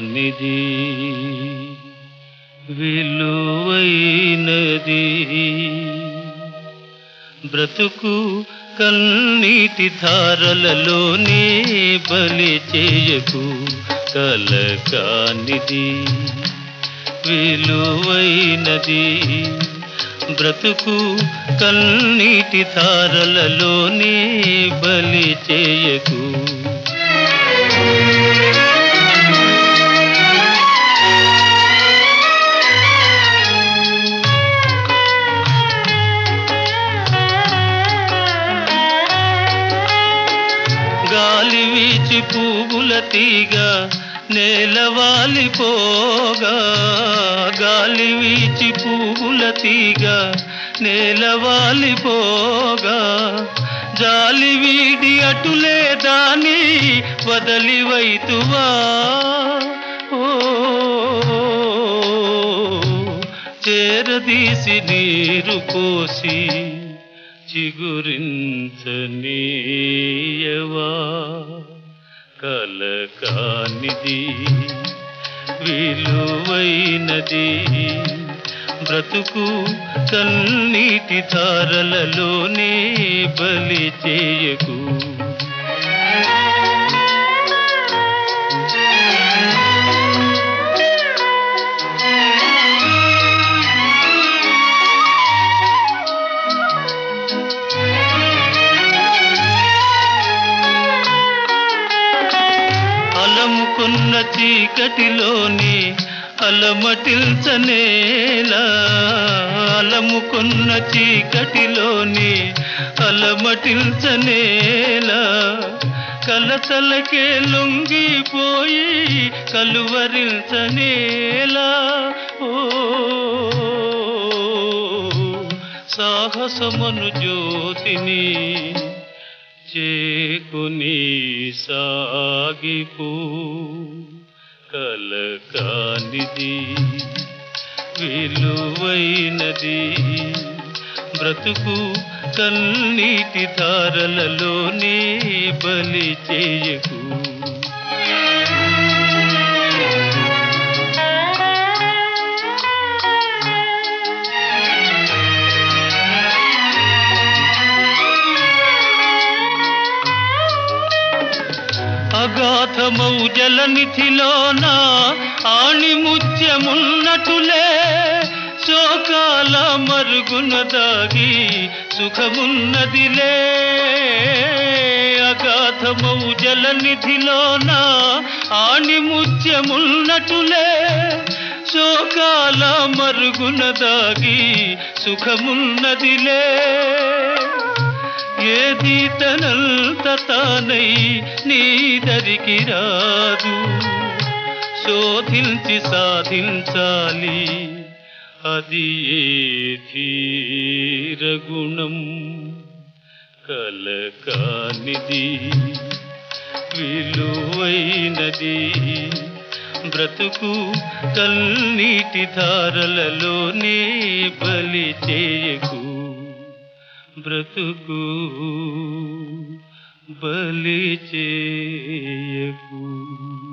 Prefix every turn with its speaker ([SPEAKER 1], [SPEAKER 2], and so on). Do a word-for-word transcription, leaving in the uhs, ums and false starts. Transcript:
[SPEAKER 1] కానిది విలువైనది బ్రతుకు కన్నీటి ధారలలోనే బలి చేయకు కల కానిది విలువైనది బ్రతుకు కన్నీటి ధారలలోనే బలి చేయకు గాలి వీచి పువ్వుల తీగ నేలవాలిపోగా గాలి వీచి పువ్వుల తీగ నేలవాలిపోగా జాలి వీడి అటులే దాని వదలివైతువా ఓ చేరదీసి నీరు పోసి చిగురించనీయవా కల కానిది విలువైనది బ్రతుకు కన్నీటి ధారలలోనే బలి చేయకు అలముకున్న చీకటిలోని అలమటిల్చనేలా అలముకున్న చీకటిలోని అలమటిల్చనేలా కలతలకే లొంగిపోయి కలువరించనేలా ఓ సాహసమను జ్యోతిని చేకుని సాగిపో కల కానిది విలువైనది బ్రతుకు కన్నీటి ధారలలోనే బలి చేయకు అగాధమౌ జలనిధిలోన ఆణిముత్యమున్నటులే శోకాల మరుగున దాగి సుఖమున్నదిలే అగాధమౌ జలనిధిలోన ఆణిముత్యమున్నటులే శోకాల మరుగున దాగి సుఖమున్నదిలే ఏది తనంత తానై నీదరికి రాదు శోధించి సాధించాలి అది ఏ ధీరగుణం కల కానిది విలువైనది బ్రతుకు కన్నీటి ధారలలోనే బలి చేయకు బ్రతుకు బలి చేయకు.